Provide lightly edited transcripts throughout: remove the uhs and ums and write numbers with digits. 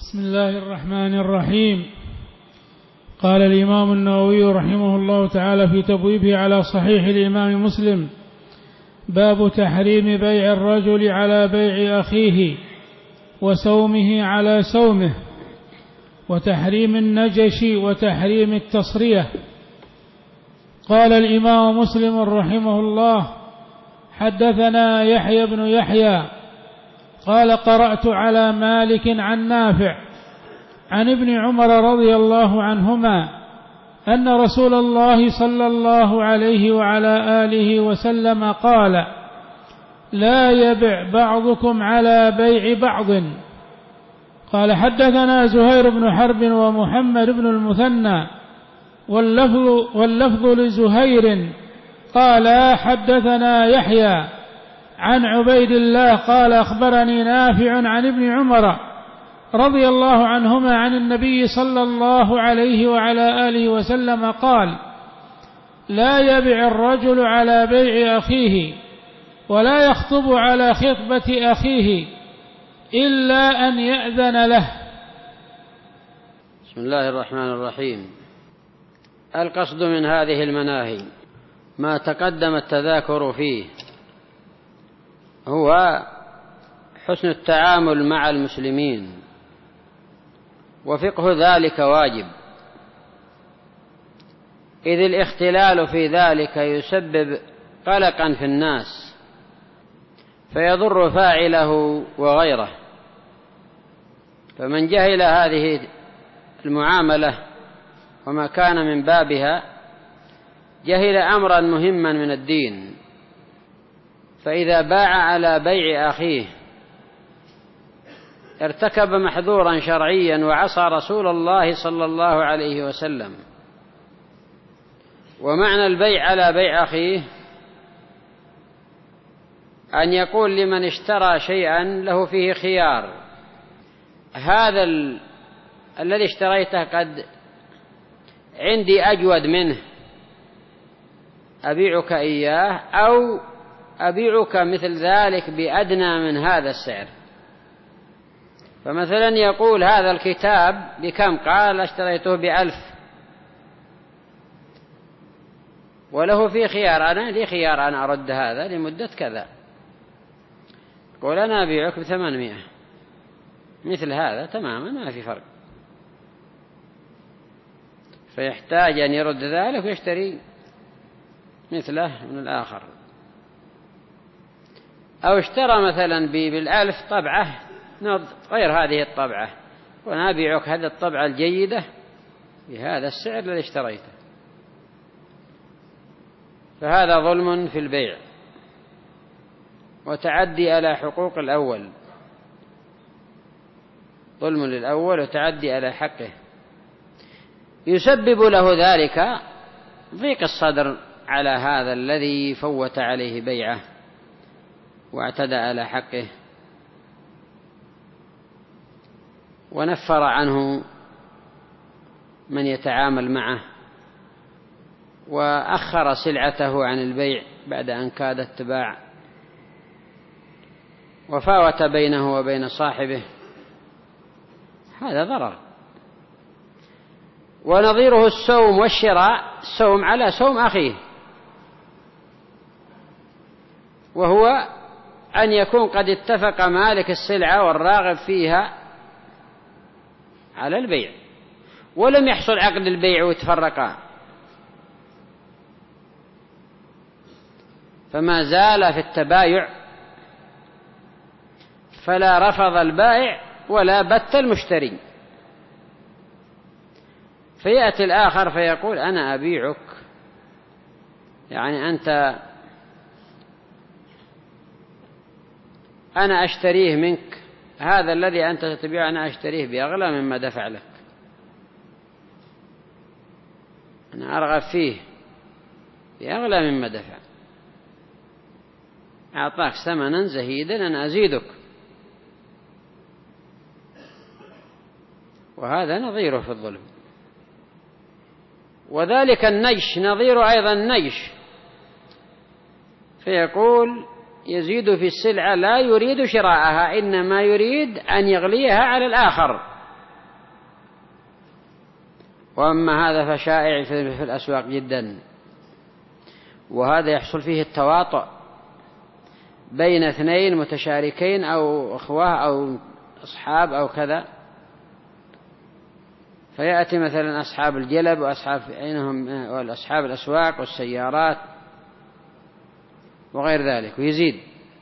بسم الله الرحمن الرحيم. قال الإمام النووي رحمه الله تعالى في تبويبه على صحيح الإمام مسلم: باب تحريم بيع الرجل على بيع أخيه وسومه على سومه، وتحريم النجش وتحريم التصرية. قال الإمام مسلم رحمه الله: حدثنا يحيى بن يحيى قال: قرأت على مالك عن نافع عن ابن عمر رضي الله عنهما أن رسول الله صلى الله عليه وعلى آله وسلم قال: لا يبع بعضكم على بيع بعض. قال: حدثنا زهير بن حرب ومحمد بن المثنى واللفظ لزهير قال: حدثنا يحيى عن عبيد الله قال: أخبرني نافع عن ابن عمر رضي الله عنهما عن النبي صلى الله عليه وعلى آله وسلم قال: لا يبع الرجل على بيع أخيه ولا يخطب على خطبة أخيه إلا أن يأذن له. بسم الله الرحمن الرحيم. القصد من هذه المناهي ما تقدم التذاكر فيه هو حسن التعامل مع المسلمين، وفقه ذلك واجب، إذ الاختلال في ذلك يسبب قلقا في الناس فيضر فاعله وغيره. فمن جهل هذه المعاملة وما كان من بابها جهل أمرا مهما من الدين. فإذا باع على بيع أخيه ارتكب محذورا شرعيا وعصى رسول الله صلى الله عليه وسلم. ومعنى البيع على بيع أخيه أن يقول لمن اشترى شيئا له فيه خيار: هذا الذي اشتريته قد عندي أجود منه، أبيعك إياه أو أبيعك مثل ذلك بأدنى من هذا السعر. فمثلا يقول: هذا الكتاب بكم؟ قال: اشتريته ب1000 وله في خيار، أنا لي خيار أن أرد هذا لمدة كذا. يقول: أنا أبيعك ب800 مثل هذا تماما، ما في فرق. فيحتاج أن يرد ذلك ويشتري مثله من الآخر. أو اشترى مثلا بال1000 طبعة غير هذه الطبعة، وأنا أبيعك هذه الطبعة الجيدة بهذا السعر الذي اشتريته. فهذا ظلم في البيع وتعدي على حقوق الأول، ظلم للأول وتعدي على حقه، يسبب له ذلك ضيق الصدر على هذا الذي فوت عليه بيعه واعتدى على حقه ونفر عنه من يتعامل معه وأخر سلعته عن البيع بعد أن كادت تباع وفاوت بينه وبين صاحبه. هذا ضرر. ونظيره السوم والشراء: السوم على سوم أخيه، وهو أن يكون قد اتفق مالك السلعة والراغب فيها على البيع ولم يحصل عقد البيع وتفرقا، فما زال في التبايع، فلا رفض البائع ولا بت المشتري. فيأتي الآخر فيقول: أنا أبيعك، يعني أنا أشتريه منك، هذا الذي أنت تبيعه أنا أشتريه بأغلى مما دفع لك، أنا أرغب فيه بأغلى مما دفع، أعطاك ثمنا زهيدا أنا أزيدك. وهذا نظيره في الظلم. وذلك النجش نظير أيضا النجش، فيقول: يزيد في السلعة لا يريد شراءها، إنما يريد أن يغليها على الآخر وأما هذا فشائع في الأسواق جدا، وهذا يحصل فيه التواطؤ بين اثنين متشاركين أو أخوة أو أصحاب أو كذا، فيأتي مثلا أصحاب الجلب وأصحاب الأسواق والسيارات وغير ذلك ويزيد،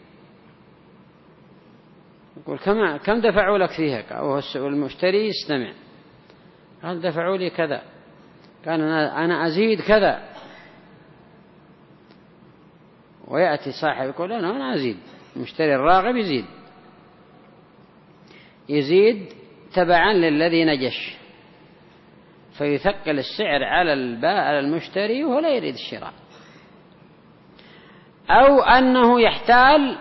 يقول كم دفعوا لك فيها؟ أو المشتري يستمع، قال دفعوا لي كذا، كان أنا أزيد كذا، ويأتي صاحب يقول أنا أزيد، المشتري الراغب يزيد تبعا للذي نجش، فيثقل السعر على المشتري وهو لا يريد الشراء، أو أنه يحتال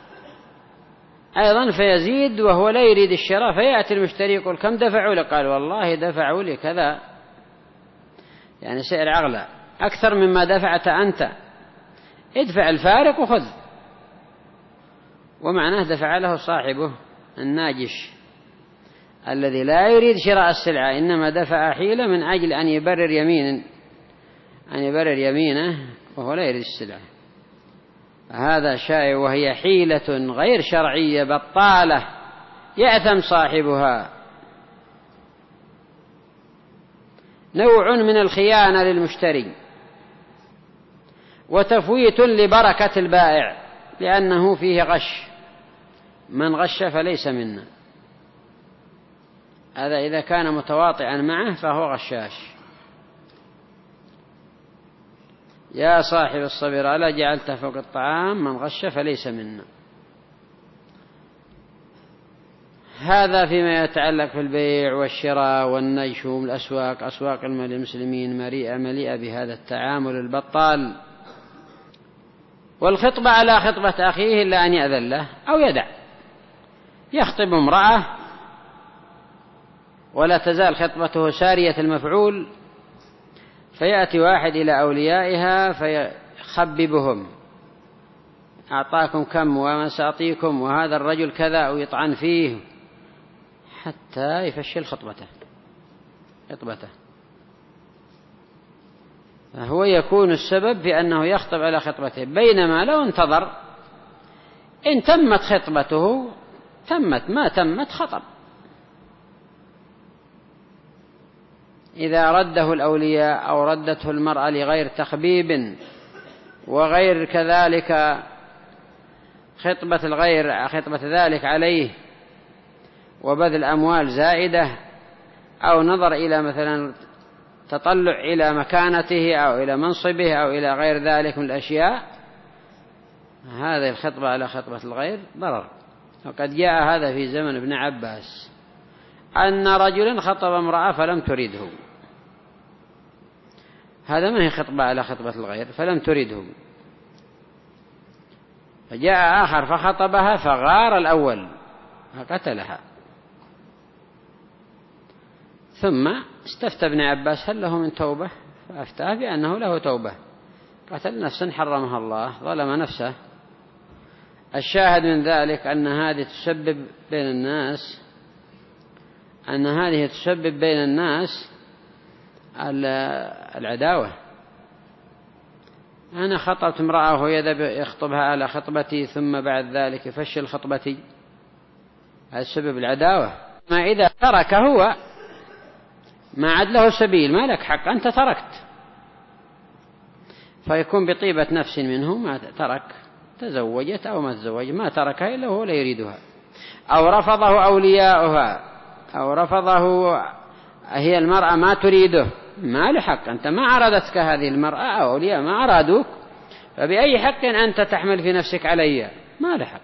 أيضا فيزيد وهو لا يريد الشراء، فيأتي المشتري يقول كم دفعوا لك؟ قال والله دفعوا لي كذا، يعني سعر أغلى أكثر مما دفعت أنت، ادفع الفارق وخذ. ومعناه دفع له صاحبه الناجش الذي لا يريد شراء السلعة، إنما دفع حيلة من أجل أن يبرر يمينه وهو لا يريد السلعة. هذا شائع، وهي حيلة غير شرعية بطالة يأثم صاحبها، نوع من الخيانة للمشتري، وتفويت لبركة البائع، لأنه فيه غش، من غش فليس منا. هذا إذا كان متواطئا معه فهو غشاش. يا صاحب الصبر ألا جعلت فوق الطعام، من غش فليس منا. هذا فيما يتعلق في البيع والشراء والنجش الأسواق. أسواق المسلمين مليئة بهذا التعامل البطال. والخطبة على خطبة أخيه إلا أن يأذن له أو يدع، يخطب امرأة ولا تزال خطبته سارية المفعول، فيأتي واحد إلى أوليائها فيخببهم، أعطاكم كم وما سأعطيكم وهذا الرجل كذا، ويطعن فيه حتى يفشل خطبته. هو يكون السبب في أنه يخطب على خطبته، بينما لو انتظر إن تمت خطبته تمت، ما تمت خطب. إذا رده الأولياء أو ردته المرأة لغير تخبيب وغير كذلك خطبة ذلك عليه وبذل أموال زائدة، أو نظر إلى مثلا تطلع إلى مكانته أو إلى منصبه أو إلى غير ذلك من الأشياء، هذه الخطبة على خطبة الغير ضرر. وقد جاء هذا في زمن ابن عباس أن رجلا خطب امرأة فلم تريده، هذا ما هي خطبة على خطبة الغير، فلم تريده، فجاء آخر فخطبها فغار الأول فقتلها. ثم استفتى ابن عباس هل له من توبة، فأفتاه بأنه له توبة، قتل نفسا حرمها الله، ظلم نفسه. الشاهد من ذلك أن هذه تسبب بين الناس العداوة. أنا خطبت امرأة وهو يخطبها على خطبتي ثم بعد ذلك يفشل خطبتي، هذا سبب العداوة. ما إذا ترك هو ما عاد له سبيل، ما لك حق، أنت تركت، فيكون بطيبة نفس منه ما ترك، تزوجت أو ما تزوج، ما تركها إلا هو لا يريدها، أو رفضه أولياؤها، أو رفضه هي المرأة ما تريده، ما لحق، أنت ما أرادتك هذه المرأة أو أولياء ما أرادوك، فبأي حق أنت تحمل في نفسك علي؟ ما لحق.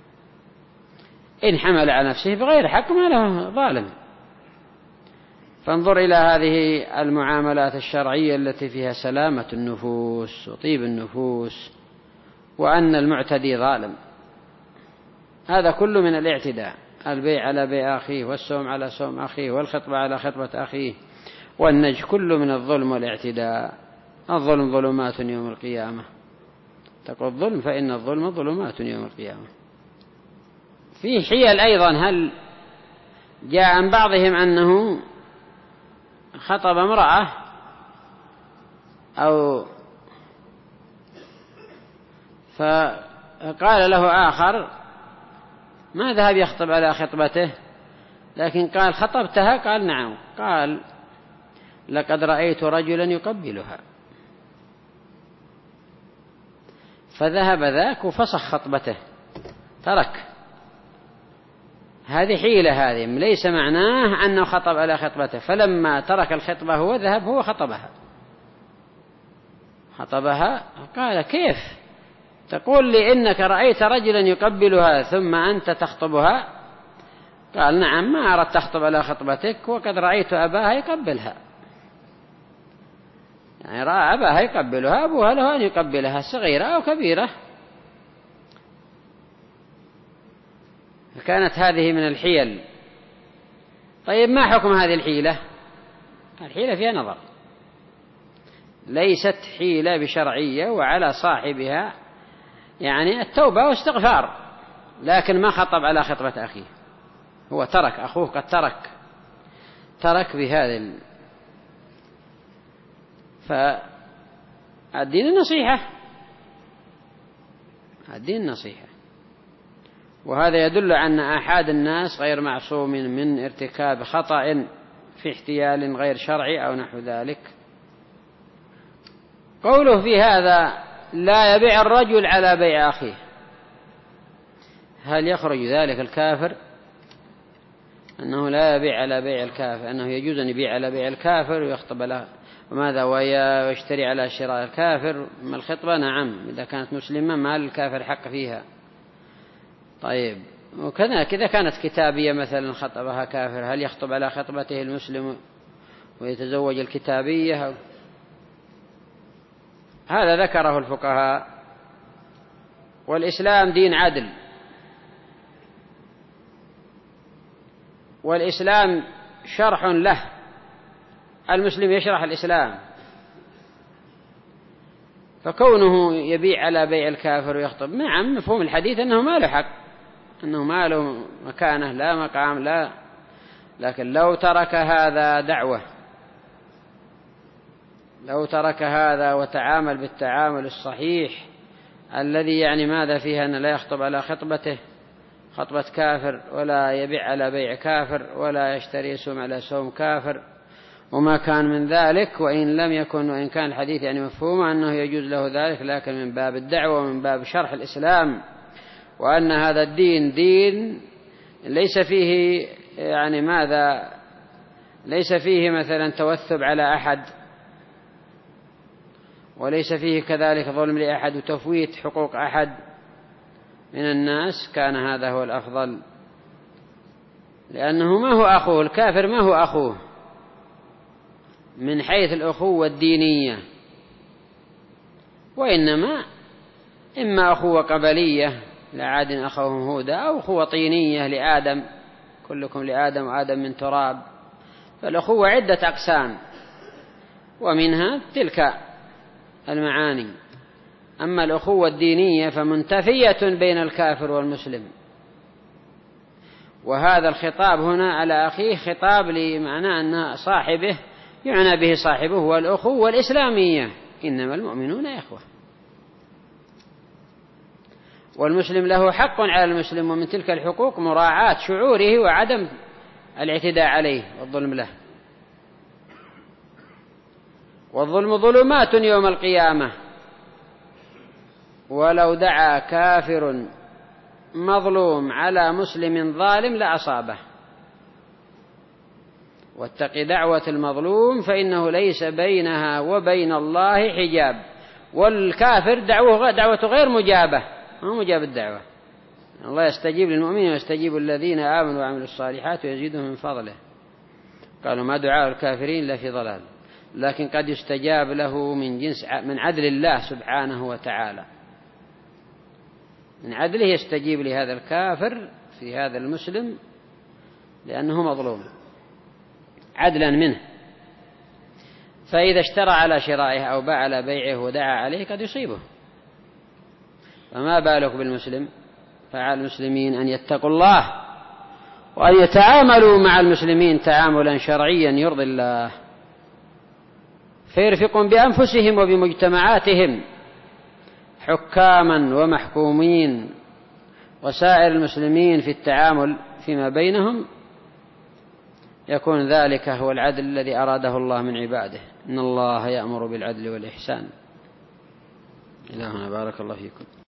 إن حمل على نفسه بغير حق ما له ظالم. فانظر إلى هذه المعاملات الشرعية التي فيها سلامة النفوس وطيب النفوس، وأن المعتدي ظالم. هذا كله من الاعتداء، البيع على بيع أخيه، والسوم على سوم أخيه، والخطبة على خطبة أخيه، والنجش، كله من الظلم والاعتداء. الظلم ظلمات يوم القيامة، تقول الظلم فإن الظلم ظلمات يوم القيامة. في حيل أيضا، هل جاء عن بعضهم أنه خطب امرأة فقال له آخر ما ذهب يخطب على خطبته، لكن قال خطبتها؟ قال نعم. قال لقد رأيت رجلا يقبلها. فذهب ذاك وفسخ خطبته، ترك. هذه حيلة، هذه ليس معناه أنه خطب على خطبته. فلما ترك الخطبة هو ذهب هو خطبها. قال كيف تقول لي إنك رأيت رجلا يقبلها ثم أنت تخطبها؟ قال نعم، ما أردت تخطب على خطبتك وقد رأيت أباها يقبلها. يعني رأى أباها يقبلها، أبوها له أن يقبلها صغيرة أو كبيرة. فكانت هذه من الحيل. طيب ما حكم هذه الحيلة؟ الحيلة فيها نظر، ليست حيلة بشرعية، وعلى صاحبها يعني التوبة واستغفار، لكن ما خطب على خطبة أخيه. هو ترك، أخوه قد ترك بهذا فالدين النصيحة. وهذا يدل أن أحد الناس غير معصوم من ارتكاب خطأ في احتيال غير شرعي أو نحو ذلك. قوله في هذا لا يبيع الرجل على بيع أخيه، هل يخرج ذلك الكافر؟ أنه لا يبيع على بيع الكافر، أنه يجوز أن يبيع على بيع الكافر ويخطب له وماذا ويشتري على شراء الكافر؟ ما الخطبة؟ نعم، إذا كانت مسلمة ما للكافر حق فيها. طيب، وكذلك إذا كانت كتابية مثلا خطبها كافر، هل يخطب على خطبته المسلم ويتزوج الكتابية؟ هذا ذكره الفقهاء. والإسلام دين عدل، والإسلام شرح له، المسلم يشرح الإسلام. فكونه يبيع على بيع الكافر ويخطب، نعم مفهوم الحديث أنه ما له حق، أنه ما له مكانه لا مقام لا، لكن لو ترك هذا دعوة، لو ترك هذا وتعامل بالتعامل الصحيح الذي يعني ماذا فيها أن لا يخطب على خطبته خطبة كافر، ولا يبيع على بيع كافر، ولا يشتري سوم على سوم كافر، وما كان من ذلك. وإن كان الحديث يعني مفهوم أنه يجوز له ذلك، لكن من باب الدعوة ومن باب شرح الإسلام، وأن هذا الدين دين ليس فيه يعني ماذا، ليس فيه مثلا توثب على أحد، وليس فيه كذلك ظلم لأحد وتفويت حقوق أحد من الناس. كان هذا هو الأفضل، لأنه ما هو أخوه الكافر، ما هو أخوه من حيث الأخوة الدينية، وإنما إما أخوة قبلية لعاد أخوهم هودا، أو أخوة طينية لآدم، كلكم لآدم وآدم من تراب. فالأخوة عدة أقسام، ومنها تلك المعاني. أما الأخوة الدينية فمنتفية بين الكافر والمسلم. وهذا الخطاب هنا على أخيه خطاب لمعنى أن صاحبه يعنى به صاحبه والأخوة الإسلامية، إنما المؤمنون إخوة. والمسلم له حق على المسلم، ومن تلك الحقوق مراعاة شعوره وعدم الاعتداء عليه والظلم له. والظلم ظلمات يوم القيامة، ولو دعا كافر مظلوم على مسلم ظالم لأصابه. واتق دعوة المظلوم فإنه ليس بينها وبين الله حجاب. والكافر دعوته غير مجابة، ما مجاب الدعوة. الله يستجيب للمؤمنين ويستجيب الذين آمنوا وعملوا الصالحات ويزيدهم من فضله. قالوا ما دعاء الكافرين إلا في ضلال، لكن قد يستجاب له من عدل الله سبحانه وتعالى، من عدله يستجيب لهذا الكافر في هذا المسلم لأنه مظلوم عدلا منه. فإذا اشترى على شرائه أو باع على بيعه ودعا عليه قد يصيبه، فما بالك بالمسلم؟ فعلى المسلمين أن يتقوا الله وأن يتعاملوا مع المسلمين تعاملا شرعيا يرضي الله. فيرفقون بأنفسهم وبمجتمعاتهم حكاما ومحكومين وسائر المسلمين في التعامل فيما بينهم، يكون ذلك هو العدل الذي أراده الله من عباده. إن الله يأمر بالعدل والإحسان. إلى هنا بارك الله فيكم.